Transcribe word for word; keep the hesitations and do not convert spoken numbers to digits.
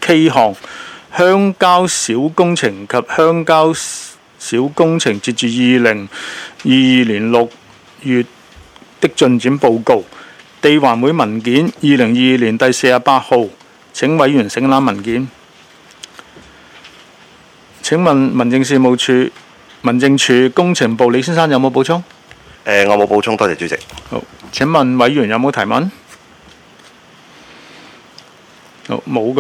K 項鄉郊小工程及鄉郊小工程截至二零二二年六月的進展報告。地環會文件二零二二年第四十八號，請委員省覽文件。請問民政事務處民政處工程部李先生有冇補充？ 誒、呃，我冇補充，多謝主席。 好，請問委員有冇提問？好，冇嘅